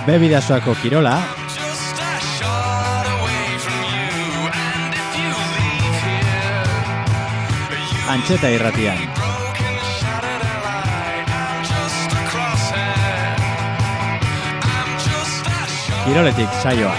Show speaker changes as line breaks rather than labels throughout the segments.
Bebidasoako kirola, Antxeta irratian. Kiroletik saioa.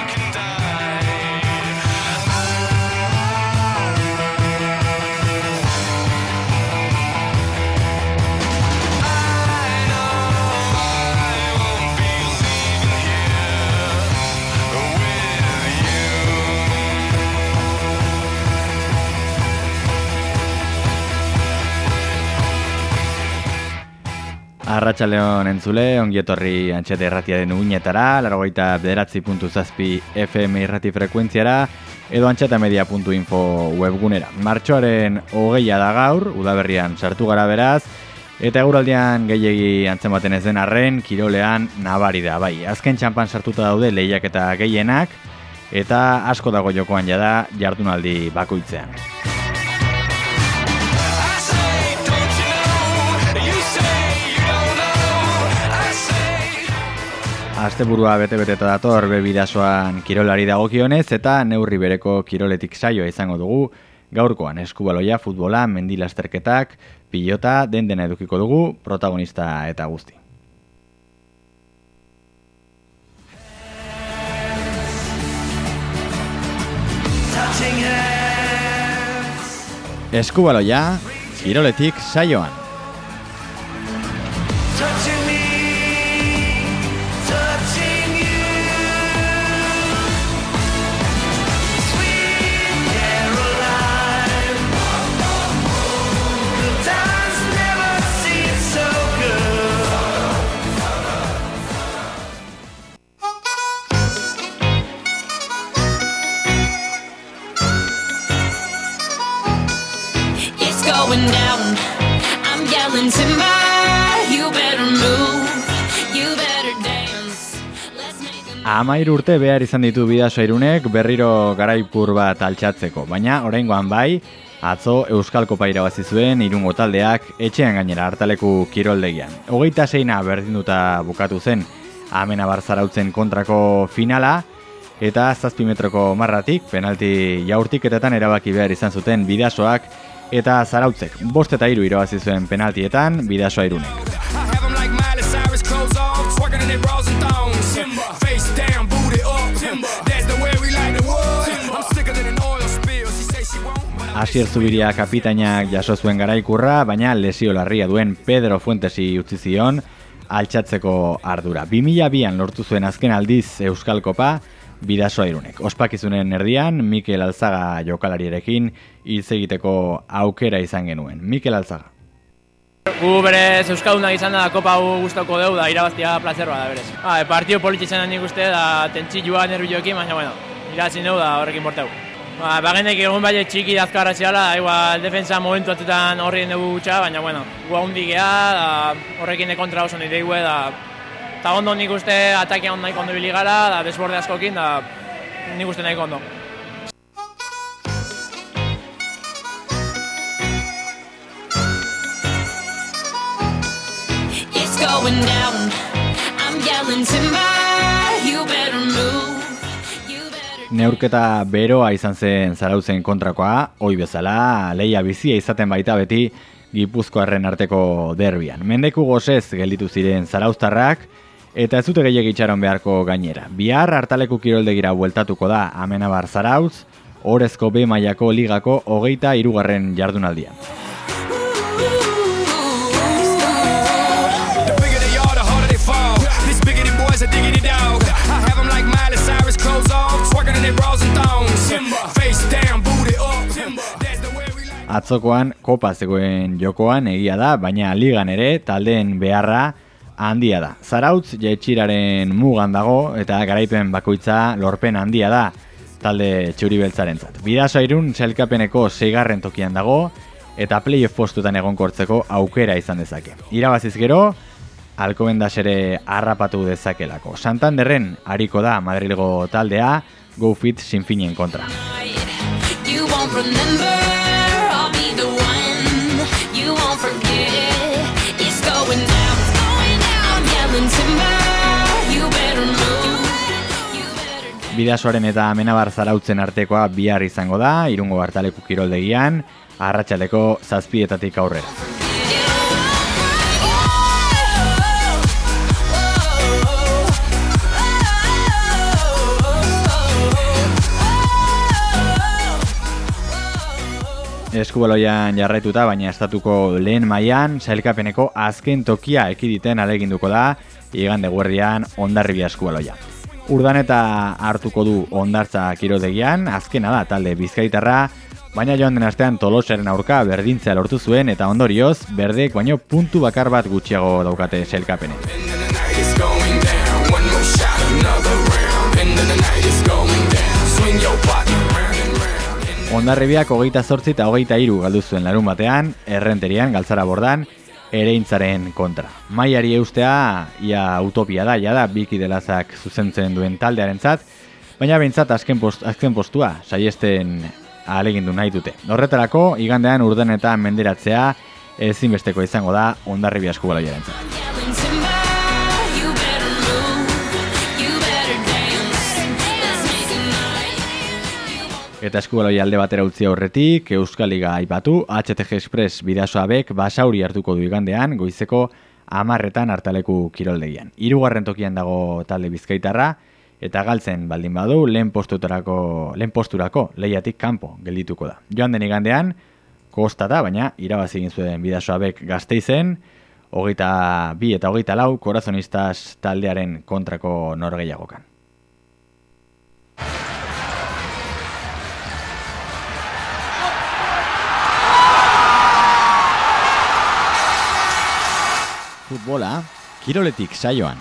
Arratsaldeon entzule, ongietorri Antxeta irratiaren uinetara, 89.7 FM irrati frekuentziara, edo antxetamedia.info webgunera. Martxoaren 20 da gaur, udaberrian sartu gara beraz, eta eguraldian gehiegi antzematen ez den arren, kirolean nabari da, bai. Azken txanpan sartuta daude lehiak eta gehienak, eta asko dago jokoan jada jardunaldi bakoitzean. Asteburua bete-beteta dator Bebidasoan kirolari dagokionez eta neurri bereko kiroletik saioa izango dugu. Gaurkoan eskubaloia, futbola, mendilasterketak, pilota, dena edukiko dugu, protagonista eta guzti. Eskubaloia, kiroletik saioan. Amairu urte behar izan ditu Bidaso Irunek berriro garaipur bat altxatzeko, baina oraingoan bai, atzo Euskal Kopa irabazi zuen Irungo taldeak etxean gainera hartaleku kiroldegian. 26 berdinduta bukatu zen Amenabar Zarautzen kontrako finala, eta 7 metroko marratik, penalti jaurtiketetan erabaki behar izan zuten Bidasoak, eta Zarautzek 5 eta 3 irabazi zuen penaltietan Bidaso Irunek. Asier Zubiria kapitainak jaso zuen garaikurra, baina lesio larria duen Pedro Fuentesi utzi zion altxatzeko ardura. 2002an lortu zuen azken aldiz Euskal Kopa Bidaso Irunek. Ospakizunen erdian Mikel Alzaga jokalarierekin hitz egiteko aukera izan genuen. Mikel Alzaga.
Gu berez Euskaldunak izan da kopa gustoko deu da irabaztia plazerroa da berez. Partio polititzen nik uste da tentzioa nervioekin, baina bueno, irabazi deu da horrekin borteu. Bagenek egun bai txiki dazkarra ziala, igual defensa momentu atzetan horrien dugu gutxa, baina bueno, gu haundi geha, horrekin kontra oso nire gue, eta ondo nik uste atakean nahiko ondo biligara, da desborde askokin, da nik uste nahiko ondo. Going down, I'm yelling timber, you better move. Neurketa beroa izan zen Zarautzen kontrakoa, ohi bezala, lehia bizia izaten baita beti Gipuzkoarren arteko derbian. Mendeku gozez gelditu ziren zarauztarrak, eta ez dute gehiegi itxaron beharko gainera. Bihar hartaleku kiroldegira bueltatuko da Amenabar Zarautz, Orezko B mailako ligako 23. jardunaldian. Atzokoan kopa zegoen jokoan egia da, baina ligan ere taldeen beharra handia da. Zarautz jaitsiraren mugan dago eta garaipen bakoitza lorpen handia da talde txuri-beltzarentzat. Bidaso Irun sailkapeneko 6. tokian dago eta playoff postutan egonkortzeko aukera izan dezake. Irabaziz gero, Alcobendas ere harrapatu dezakelako. Santanderren ariko da Madrilgo taldea Go Fit Sinfinien kontra. It's going down, I'm yelling timber, you better move. Bidasoaren eta Amenabar Zarautzen artekoa bihar izango da, Irungo Hartaleku kiroldegian, arratsaldeko 7:00 aurrera. Eskubaloian jarraituta, baina estatuko lehen mailan sailkapeneko azken tokia ekiditen aleginduko da igande guerdian Hondarribia eskubaloia. Urdaneta hartuko du Hondartza kiroldegian, azkena da talde bizkaitarra, baina joan den astean Tolosaren aurka berdintzea lortu zuen eta ondorioz berdek baino puntu bakar bat gutxiago daukate sailkapenen. Hondarribiak 28 eta 23 galdu zuen larun batean, Errenterian, Galtzara Bordan, Ereintzaren kontra. Mailari eustea, ia utopia da, jada, Biki Delazak zuzentzen duen taldearentzat, baina behintzat azken postua saiesten ahalegindu nahi dute. Horretarako, igandean Urdaneta menderatzea ezinbesteko izango da Hondarribia eskubaloiarentzat. Eta eskubaloia alde batera utzi aurretik, Euskal Liga aipatu, HTG Express Bidasoabek Basauri hartuko du igandean, goizeko 10:00 Hartaleku kiroldegian. 3. tokian dago talde bizkaitarra, eta galtzen baldin badu, lehen posturako lehiatik kanpo geldituko da. Joan den igandean, kostata, baina irabazi egin zuen Bidasoabek Gasteizen, 22 eta 24 Corazonistas taldearen kontrako norgehiagokan. Futbola, kiroletik saioan.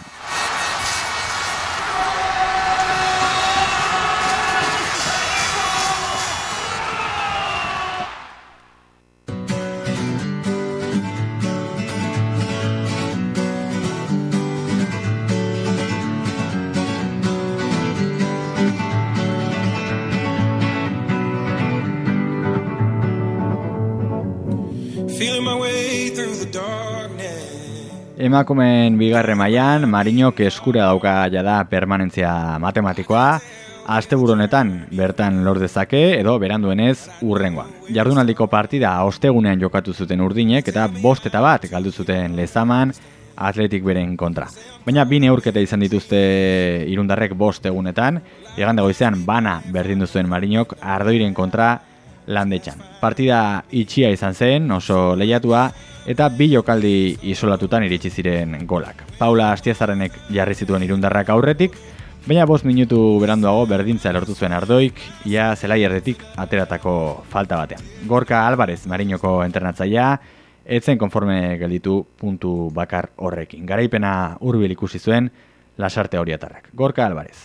Feeling my way through the darkness.
Emakumeen bigarren mailan Marinok eskura dauka jada permanentzia matematikoa, asteburu honetan bertan lor dezake edo beranduenez hurrengoan. Jardunaldiko partida ostegunean jokatu zuten Urdinek eta 5-1 galdu zuten Lezaman Atletik beren kontra. Baina 2 neurketa izan dituzte irundarrek 5 egunetan, igande goizean bana berdindu zuen Marinok Ardoiren kontra Landetxan. Partida itxia izan zen, oso lehiatua, eta 2 jokaldi isolatutan iritsi ziren golak. Paula Astiazarrenek jarri zituen irundarrak aurretik, baina 5 minutu beranduago berdintza lortu zuen Ardoik, ia zelai erdetik ateratako falta batean. Gorka Alvarez, Marinoko entrenatzailea, etzen konforme gelditu puntu bakar horrekin. Garaipena hurbil ikusi zuen Lasarte Oriatarrak. Gorka Alvarez.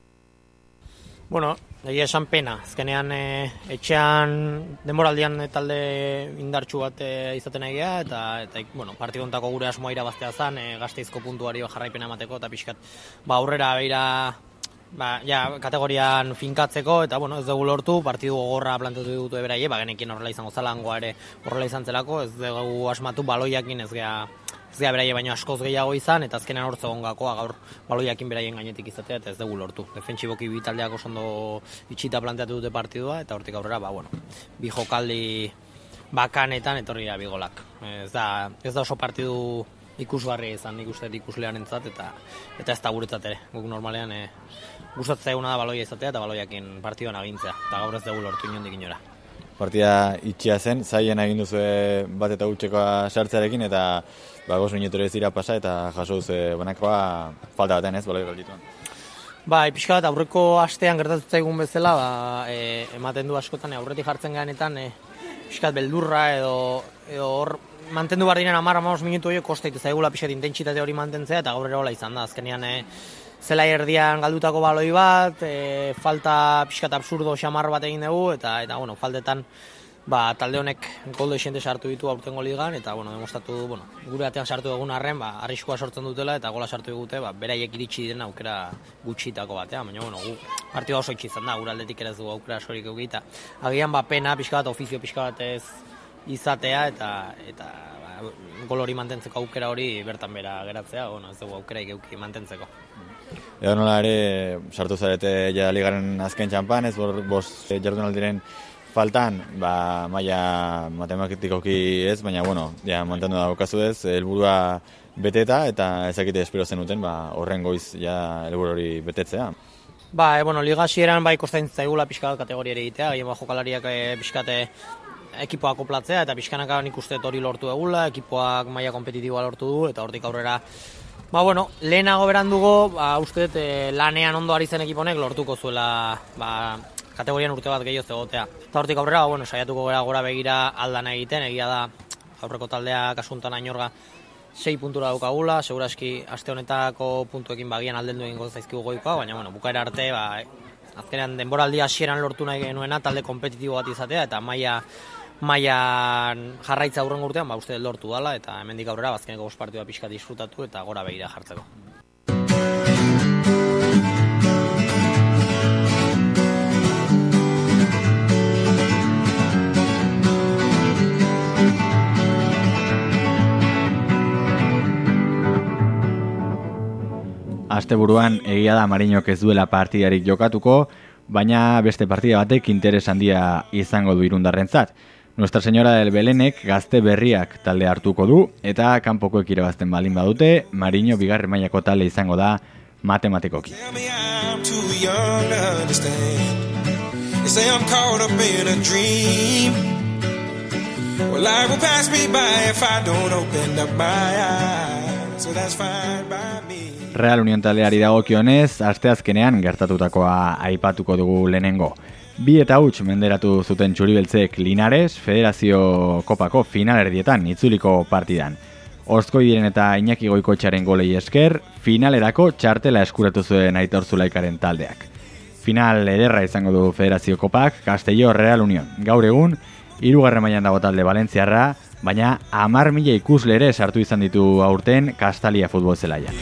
Bueno, egia esan pena. Azkenean etxean denboraldian talde indartsu bat izaten egia eta bueno, partidontako gure asmoa irabaztea zen, Gasteizko puntuari jarraipena emateko eta pixkat aurrera beira kategorian finkatzeko eta bueno, ez dugu lortu, partidu gogorra plantatu dute beraie, genekien horrela izango zela, hangoa ere horrela izan zelako, ez dugu asmatu baloiakin ez gea beraie baino askoz gehiago izan, eta azkenean hor zegoen gakoa gaur baloiakin beraien gainetik izatea, eta ez dugu lortu. Defentsiboki bi taldeak oso ondo itxita planteatu dute partidua, eta hortik aurrera, bi jokaldi bakanetan etorri da bi golak. Ez da oso partidu ikusgarria izan, nik uste ikuslearentzat eta ez da guretzat ere. Guk normalean gustatzen zaiguna da baloia izatea eta baloiakin partiduan agintzea, eta gaur ez dugu lortu inondik inora.
Partida itxia zen, zaien egin duzu bat eta gutxekoa sartzearekin, eta 5 minutu ez dira pasa eta jaso duzu banakoa falta baten ez, baloi goldituan.
Pixka bat aurreko astean gertatu zaigun bezala, ematen du askotan aurretik jartzen gaenetan, pixka bat beldurra edo hor mantendu behar diren 10-15 minutu horiek kostaitu zaigula pixka bat intentsitate hori mantentzea, eta gaur ere hola izan da, azkenean zelai erdian galdutako baloi bat, falta pixka bat absurdo xamar bat egin dugu, eta bueno, faltetan talde honek gol dexente sartu ditu aurtengo ligan, eta demostratu, gure batean sartu dugun arren, arriskua sortzen dutela, eta gola sartu digute, beraiek iritsi diren aukera gutxitako batean, baina gu partida oso itxi izan da, gure aldetik ere ez dugu aukera askorik eukita. Agian pena pixka bat, ofizio pixka bat ez izatea, eta gol hori mantentzeko aukera hori bertan bera geratzea, ez dugu aukera euki mantentzeko.
Edo nola ere, sartu zarete ja ligaren azken txampan, ez bost jardunaldiren faltan, maila matematikoki ez, baina ja mantendu daukazu ez, helburua beteta eta ezakite espero zenuten, horren goiz ja helburu hori betetzea.
Liga hasieran kosten zaigula pixka bat kategoriari egitea, gehien jokalariak pixkate ekipoak oplatzea, eta pixkanaka nik uste hori lortu egula, ekipoak maila kompetitiboa lortu du, eta hortik aurrera lehenago berandugo, uste lanean ondo ari zen ekiponek lortuko zuela kategorian urte bat gehiago zegotea. Eta hortik aurrera, saiatuko gara gora begira aldana egiten, egia da aurreko taldea kasuntan Ainorga 6 puntura daukagula, seguraski aste honetako puntuekin bagian aldendu egingo zaizkigu goikoa, baina bukaera arte, azkenean denboraldi hasieran lortu nahi genuena talde kompetitibo bat izatea, eta mailan jarraitza aurren urtean, uste lortu dala, eta hemendik aurrera azkeneko 5 partidua pixka disfrutatu eta gora begira jartzeko.
Asteburuan egia da Mariñok ez duela partidarik jokatuko, baina beste partida batek interes handia izango du Irundarrentzat. Nuestra Señora del Belenek gazte berriak talde hartuko du, eta kanpokoek irabazten balin badute, Mariño bigarren mailako talde izango da matematikoki. Real Unión taldeari dagokionez, asteazkenean gertatutakoa aipatuko dugu lehenengo. 2-0 menderatu zuten txuri-beltzek Linares, Federazio Kopako finalerdietan itzuliko partidan. Ozkoidiren eta Iñaki Goikoetxearen golei esker, finalerako txartela eskuratu zuen Aitor Zulaikaren taldeak. Final ederra izango du Federazio Kopak, Castelló Real Unión. Gaur egun, 3. mailan dago talde Valentziarra, baina 10.000 ikusle ere sartu izan ditu aurten Kastalia futbol zelaian.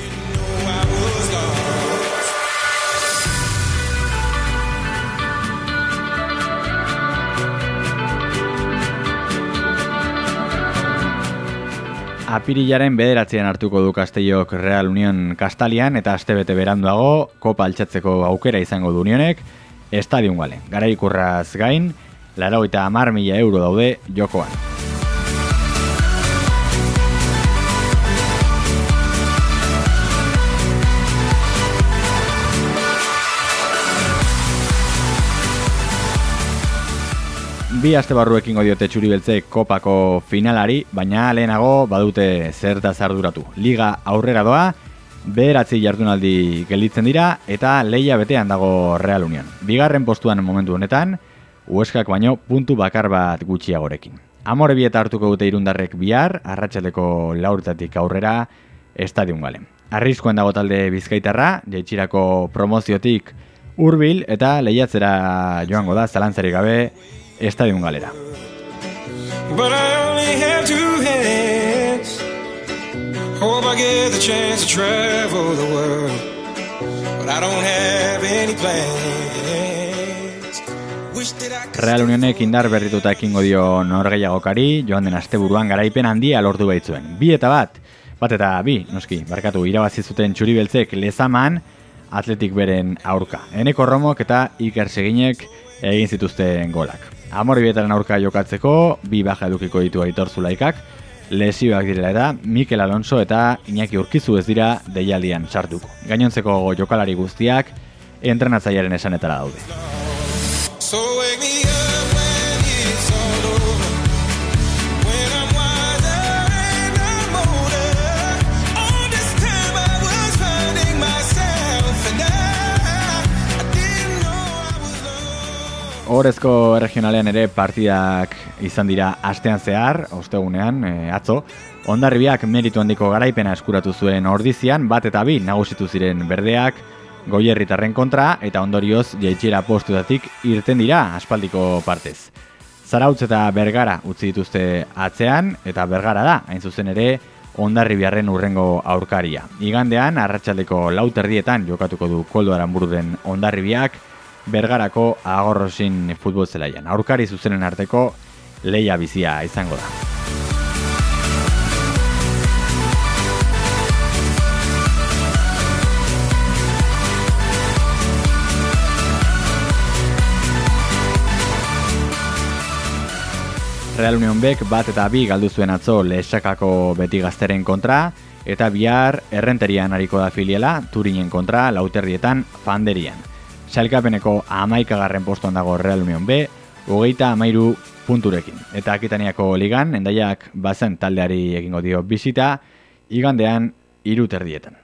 Apirilaren 9 hartuko du Castellok Real Unión Kastalian eta astebete beranduago kopa altxatzeko aukera izango du Unionek Stadium Galen. Garaikurraz gain, 90.000 euro daude jokoan. Bi aste barruekin diote txuri-beltzek kopako finalari, baina lehenago badute zertaz arduratu. Liga aurrera doa, 9 jardunaldi gelditzen dira eta lehia betean dago Real Unión. Bigarren postuan momentu honetan, Hueskak baino puntu bakar bat gutxiagorekin. Amorebieta hartuko dute Irundarrek bihar, arratsaldeko 4 aurrera Stadium Galen. Arriskuan dago talde Bizkaitarra, jaitsirako promoziotik hurbil eta lehiatzera joango da zalantzarik gabe Stadium Galera.
But I only have 2 hands. Hope I get the chance to travel the world. But I don't have any plans.
Real Unionek indar berrituta ekingo dio norgehiagokari, joan den asteburuan garaipen handia lortu baitzuen. 2-1, noski, barkatu, irabazi zuten txuri-beltzek Lezaman, Atletik beren aurka. Eneko Romok eta Iker Seginek egin zituzten golak. Amorebietaren aurka jokatzeko, 2 baja edukiko ditu Aitor Zulaikak, lesioak direla eta Mikel Alonso eta Iñaki Urkizu ez dira deialdian sartuko. Gainontzeko jokalari guztiak entrenatzailearen esanetara daude.
So wake me up when it's all over. When I'm wiser and I'm older. All this time I was finding myself and I didn't know I was lost.
Ohorezko regionalean ere partidak izan dira astean zehar, ostegunean, atzo. Hondarribiak meritu handiko garaipena eskuratu zuen Ordizian, 1-2 nagusitu ziren berdeak, Goierritarren kontra eta ondorioz jaitsiera postutatik irten dira aspaldiko partez. Zarautz eta Bergara utzi dituzte atzean eta Bergara da, hain zuzen ere, Hondarribiarren urrengo aurkaria. Igandean, arratsaldeko 4:00 jokatuko du Koldo Aranbururen Hondarribiak Bergarako Agorrosin futbol zelaian. Aurkari zuzenen arteko lehia bizia izango da.
Real Union Bek 1-2 galdu zuen atzo Lexakako Beti Gazteren kontra, eta bihar Errenterian hariko da filiala, Turinen kontra, Lauterdietan, Fanderian. Sailkapeneko 11. postuan dago Real Union B, 33 punturekin. Eta Akitaniako ligan, Hendaiak bazen taldeari egingo dio bisita, igandean 3:30.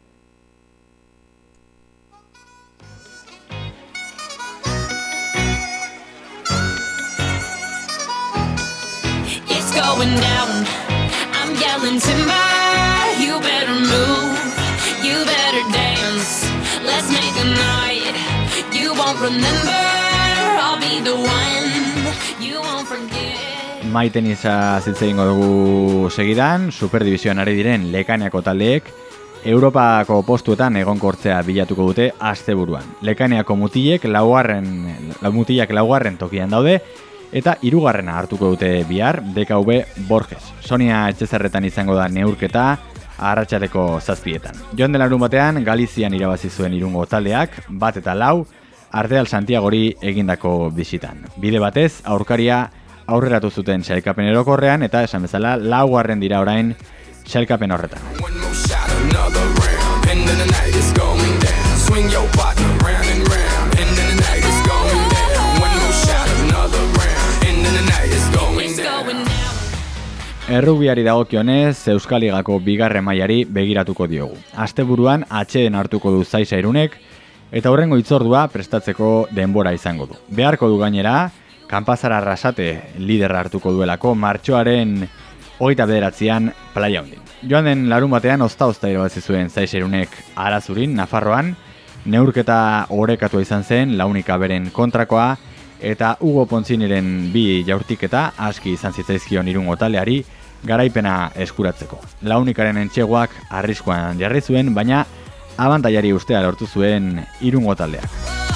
It's going down. I'm yelling timber. You better move. You better dance. Let's make a night you won't remember. I'll be the one you won't forget.
Maiten hitz egingo dugu segidan, Superdivisioan ari diren Lekaniako taldeek Europako postuetan egonkortzea bilatuko dute asteburuan. Lekaniako mutilak laugarren tokian daude, eta 3. hartuko dute bihar DKV Borges. Sonia Etxezerretan izango da neurketa arratsaldeko 7:00. Joan den larunbatean Galizian irabazi zuen Irungo taldeak 1-4 Ardeal Santiagori egindako bisitan. Bide batez aurkaria aurreratu zuten sailkapen orokorrean eta esan bezala 4. dira orain sailkapen horretan.
One more shot, another round. End of the night is going down. Swing your partner round and round. End of the night is going down. One more shot, another round. End of the night is going
It's
down.
going down.
Errugbiari dagokionez, Euskal Ligako 2. mailari begiratuko diogu. Asteburuan atxeen hartuko du Zaisa Irunek, eta hurrengo hitzordua prestatzeko denbora izango du. Beharko du gainera, Kanpazara Arrasate liderra hartuko duelako martxoaren 29an Playa Hondin. Joan den larunbatean ozta irabazi zuen Zaisa Irunek Arazurin, Nafarroan, neurketa orekatua izan zen, Launika beren kontrakoa, eta Hugo Pontziniren 2 jaurtiketa aski izan zitzaizkion Irungo taldeari garaipena eskuratzeko. Launikaren entxegoak arriskuan jarri zuen, baina abantailari ustea lortu zuen Irungo taldeak.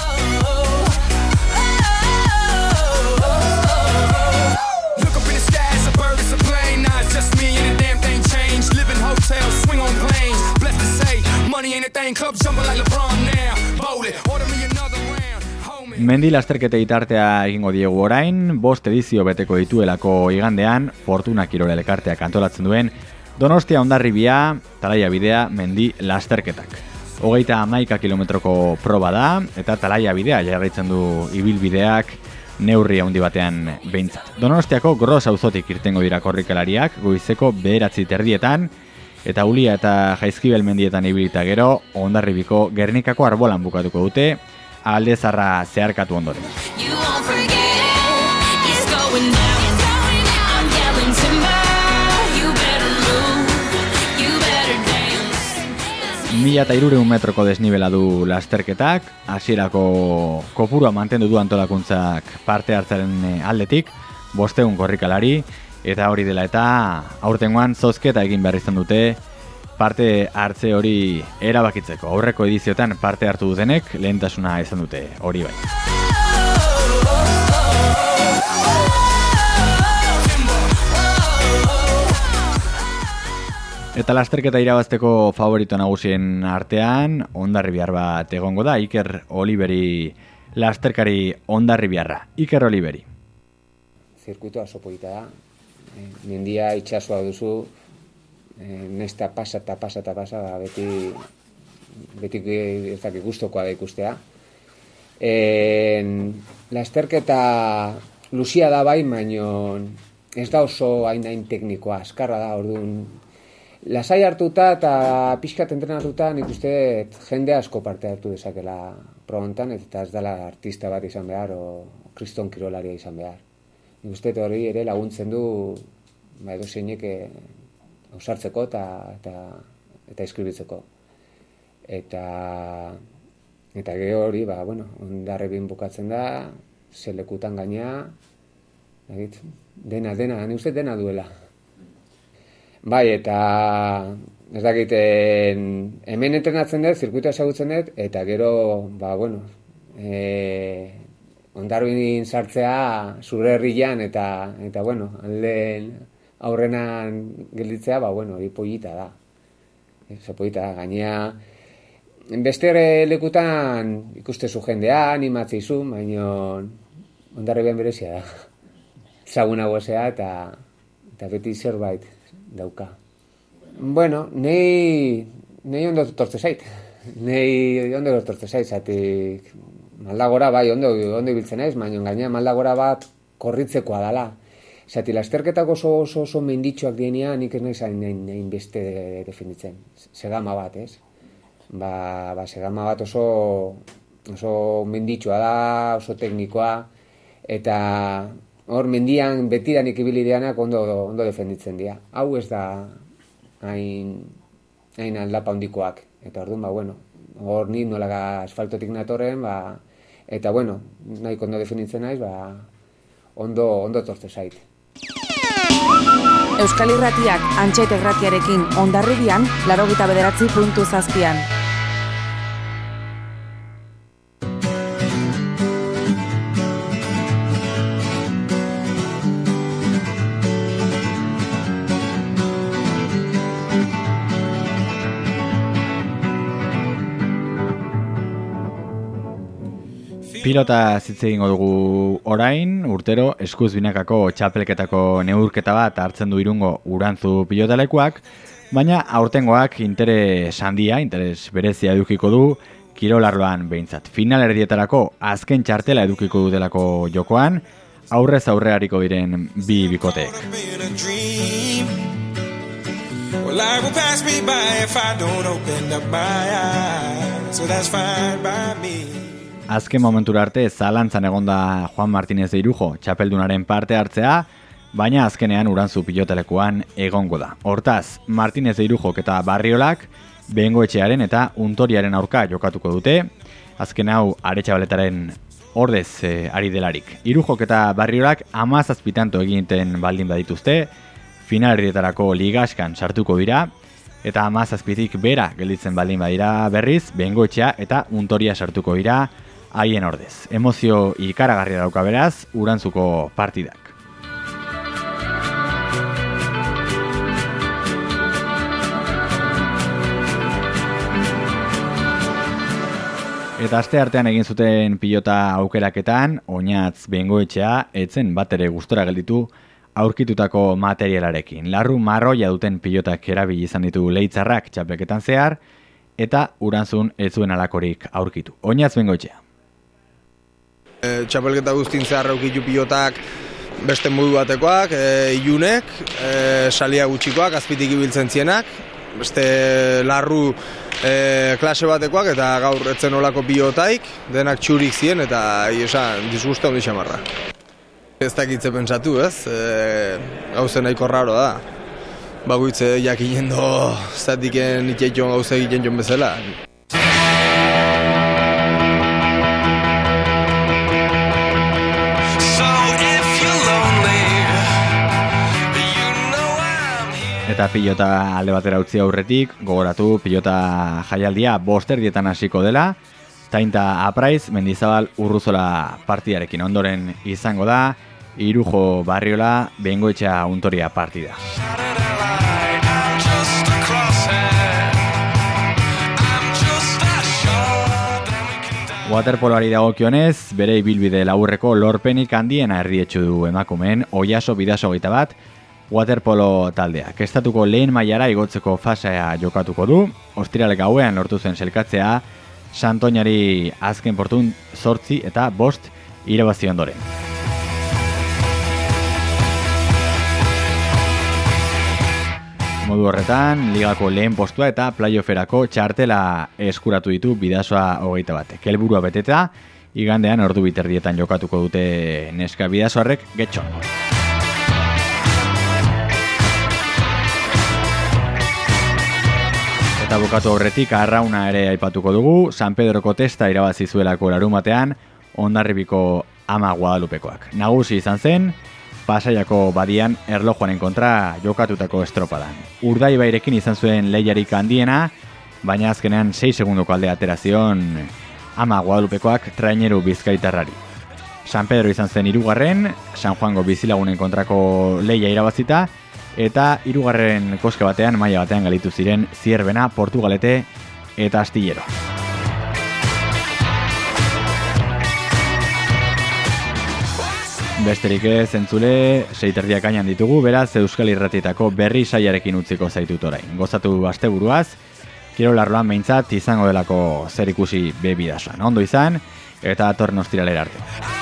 Look up in the sky, it's a bird, it's a plane. Nah, it's just me and the damn thing changed. Live in hotels, swing on planes. Blessed to say, money ain't a thing. Club jumping like LeBron now. Bowl it, order me another round. Homie.
Mendi lasterketa itartea egingo diegu orain, 5 edizio beteko dituelako igandean, Fortuna Kirol elkarteak antolatzen duen Donostia Hondarribia, Talaia bidea, Mendi lasterketak. 31 kilometroko proba da, eta Talaia bidea jarraitzen du ibilbideak neurri handi batean behintzat. Donostiako Gros auzotik irtengo dira korrikalariak, goizeko 9:30, eta Ulia eta Jaizkibel mendietan ibilita gero, Hondarribiko Gernikako arbolan bukatuko dute, Aldezarra zeharkatu ondoren.
You won't forget. It's going down. I'm yelling timber. You better move. You better dance.
1300 metroko desnibela du lasterketak, hasierako kopurua mantendu du antolakuntzak parte hartzaren aldetik, 500 korrikalari, eta hori dela eta aurtengoan zozketa egin behar izan dute parte hartze hori erabakitzeko. Aurreko ediziotan parte hartu dutenek lehentasuna izan dute hori bai. Eta lasterketa irabazteko favorito nagusien artean, Hondarribiar bat egongo da, Iker Oliveri lasterkari Hondarribiarra. Iker Oliveri.
Zirkuitoa oso polita da. Mendia itsasoa duzu, nesta pasa, beti ez dakit gustokoa da ikustea. Lasterketa luzia da bai, baino ez da oso hain teknikoa, askarra da, orduan. Lasai hartuta eta pixkat entrenatuta nik uste jende asko parte hartu dezakela probontan, eta ez dela artista bat izan behar, o kriston kirolaria izan behar. Nik uste hori ere laguntzen du edo zeinek ausartzeko eta eskribitzeko. Eta gero hori, Hondarribin bukatzen da, zelekutan gaina, dena, nik uste dena duela. Bai, eta ez dakit, hemen entrenatzen dut, zirkuitoa ezagutzen dut, eta gero, Hondarribin sartzea zure herrian, eta alde aurrenan gelditzea, hori pollita da. Pollita da, gainea, beste lekutan ikustezu jendea, animatzeizu, baina Hondarribin berezia da. zaguna gozea eta beti zerbait dauka. Bueno, nei ondo tortze zait. Nei ondo tortze zait, zatik maldagora bai ondo ibiltzen naiz, baina gaina maldagora bat korritzekoa dala. Zati, lasterketak oso menditxoak dienean, nik ez naiz hain beste definitzen. Segama bat, ez? Segama bat oso menditxoa da, oso teknikoa, eta hor mendian betidanik ibili dianak ondo defenditzen dira. Hau ez da hain aldapa handikoak. Eta orduan, bueno, hor ni nola asfaltotik natorren, eta bueno, nahiko ondo definitzen naiz, ondo tortze zait.
Euskal Irratiak Antxeta Irratiarekin Hondarrubian 89.7.
Pilota hitz egingo dugu orain, urtero eskuz binakako txapelketako neurketa bat hartzen du Irungo Urantzu pilotalekuak, baina aurtengoak interes berezia edukiko du kirolarloan behintzat. Final erdietarako azken txartela edukiko dutelako jokoan, aurrez aurre hariko diren bi bikoteek.
Well, I will pass me by if I don't open up my eyes, so that's fine by me.
Azken momentura arte zalantzan egonda Juan Martínez de Irujo txapeldunaren parte hartzea, baina azkenean Urantzu pilotalekuan egongo da. Hortaz, Martínez de Irujok eta Barriolak Bengoetxearen eta Untoriaren aurka jokatuko dute, azken hau Aretxabaletaren ordez ari delarik. Irujok eta Barriolak 17 tanto egiten baldin badituzte, finalerdietarako ligaskan sartuko dira, eta 17tik bera gelditzen baldin badira berriz, Bengoetxea eta Untoria sartuko dira haien ordez. Emozio ikaragarria dauka beraz, Urantzuko partidak. Eta aste artean egin zuten pilota aukeraketan, Oñatz Bengoetxea etzen batere gustora gelditu aurkitutako materialarekin. Larru marroia duten pilotak erabili izan ditu Leitzarrak txapelketan zehar, eta Urantzun ez zuen alakorik aurkitu. Oñatz Bengoetxea.
Txapelketa guztin zehar aurkitu pilotak beste modu batekoak, ilunek, salia gutxikoak, azpitik ibiltzen zienak, beste larru klase batekoak, eta gaur etzen olako pilotaik, denak txurik zien, eta disgustu handi xamarra. Ez dakitze pentsatu, ez? Gauze nahiko raro da. Bagoitze jakinen do zatiken itxeitxon gauze egiten joan bezala.
Eta pilota alde batera utzi aurretik, gogoratu pilota jaialdia 5 erdietan hasiko dela, Tainta Apraiz Mendizabal Urruzola partidarekin ondoren izango da, Irujo Barriola Bengoetxea Untoria partida. Waterpoloari dagokionez, bere ibilbide laburreko lorpenik handiena erdietsu du emakumeen Oiaso Bidaso 21 waterpolo taldeak. Estatuko lehen mailara igotzeko fasea jokatuko du, ostirale gauean lortu zen selkatzea Santoñari azken portun 8 eta 5 irabazi ondoren. Modu horretan, ligako lehen postua eta playofferako txartela eskuratu ditu Bidasoa 21. Helburua beteta, igandean ordu biterdietan jokatuko dute neska Bidasoarrek Getxon. Eta bukatu aurretik arrauna ere aipatuko dugu, San Pedroko testa irabazi zuelako larumatean, Hondarribiko Ama Guadalupekoak. Nagusi izan zen, Pasaiako badian erlojuanen kontra jokatutako estropadan. Urdaibairekin izan zuen lehiarik handiena, baina azkenean 6 segundoko alde atera zion Ama Guadalupekoak traineru bizkaitarrari. San Pedro izan zen 3. San Juango bizilagunen kontrako lehia irabazita, eta 3. koske batean, maila batean galitu ziren Zierbena, Portugalete eta Astillero. Besterik ez, entzule, 6:30 gainan ditugu, beraz Euskal Irratietako berri saiarekin utziko zaitut orain. Gozatu asteburuaz, kirol arloan behintzat izango delako zer ikusi bebidasoan. Ondo izan, eta datorren ostiralera arte.